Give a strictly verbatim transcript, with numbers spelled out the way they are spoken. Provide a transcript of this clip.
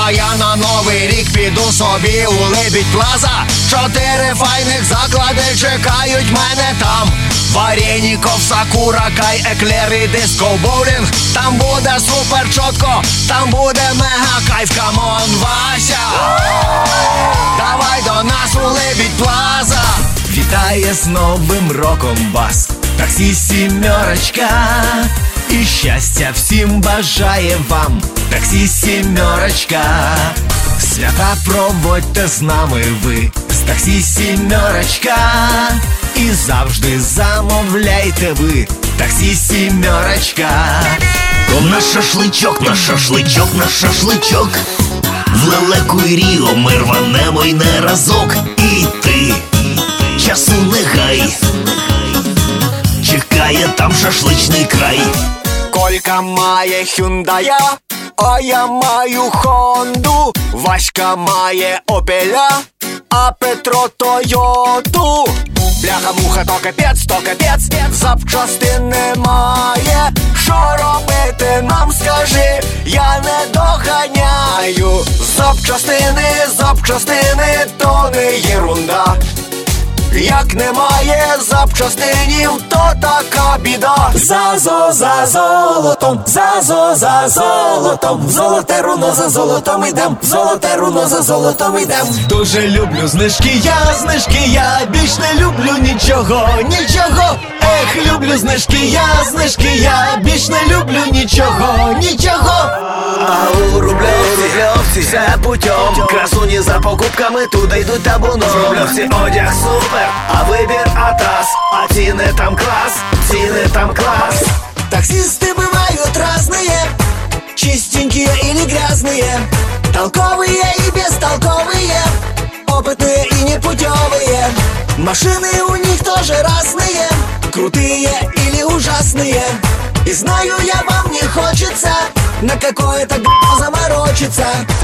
А я на новий рік піду собі у Лебідь Плаза. Чотири файних заклади чекають мене там. Вареніков, Сакура, Кай, еклери, диско, боулінг. Там буде супер чотко, там буде мега кайф. Камон, Вася, давай до нас у Лебідь Плаза. Вітає з Новим роком вас таксі сімерочка. І щастя всім бажає вам таксі сімерочка. Свята проводьте з нами ви з таксі сімерочка. І завжди замовляйте ви таксі сімерочка. На шашличок, на шашличок, на шашличок. В Лелеку і Ріо ми рванемо й не разок. І ти, часу не гай, чекає там шашличний край. Колька має Хюндая, а я маю Хонду. Васька має Опеля, а Петро Тойоту. Бляха-муха, то капець, то капець, запчастин немає. Що робити нам, скажи, я не доганяю. Запчастини, запчастини, то не єрунда. Як немає запчастинів, то така біда. Зазо за золотом, зазо за золотом. В золоте руно за золотом ідем, в золоте руно за золотом ідем. Дуже люблю знижки, я знижки, я більш не люблю нічого, нічого. Ех, люблю знижки, я знижки, я більш не люблю нічого, нічого. А у Рубльовці все путем. Красуні за покупками туди йдуть табуном. В Рубльовці одяг супер, а вибір атас. А ціни там клас, ціни там клас. Таксисты бывают разные, чистенькие или грязные, толковые и бестолковые, опытные и непутевые. Машины у них тоже разные, крутые или ужасные. И знаю я, вам не хочется на какое-то г***о заморочиться.